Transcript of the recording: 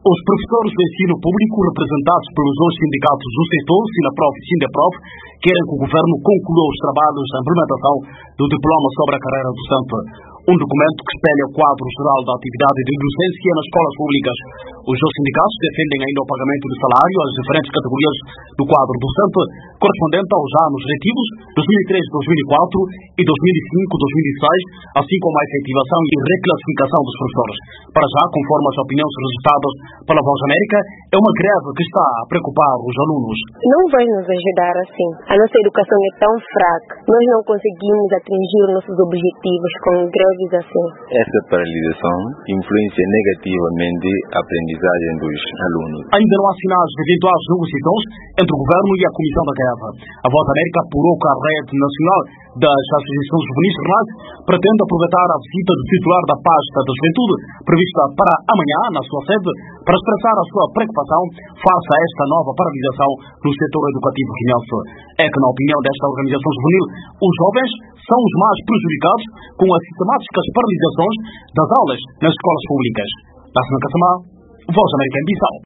Os professores do ensino público, representados pelos dois sindicatos do setor, SINAPROF e SINDEPROF, querem que o governo conclua os trabalhos da implementação do diploma sobre a carreira docente. Um documento que espelha o quadro geral da atividade de docência nas escolas públicas. Os dois sindicatos defendem ainda o pagamento de salário às diferentes categorias do quadro docente, correspondente aos anos letivos 2003-2004 e 2005-2006, assim como a efetivação e reclassificação dos professores. Para já, conforme as opiniões registradas pela Voz América, é uma greve que está a preocupar os alunos. Não vai nos ajudar assim. A nossa educação é tão fraca. Nós não conseguimos atingir nossos objetivos com greves assim. Essa paralisação influencia negativamente a aprendizagem dos alunos. Ainda não há sinais de eventuais negociações entre o governo e a comissão da greve. A Voz América apurou que a Rede Nacional das Associações Juvenis RNAS pretende aproveitar a visita do titular da pasta da Juventude, prevista para amanhã na sua sede, para expressar a sua preocupação face a esta nova paralisação no setor educativo guineense. É que, na opinião desta organização juvenil, os jovens são os mais prejudicados com as sistemáticas paralisações das aulas nas escolas públicas. Da Semana Caçamá, Voz América em Bissau.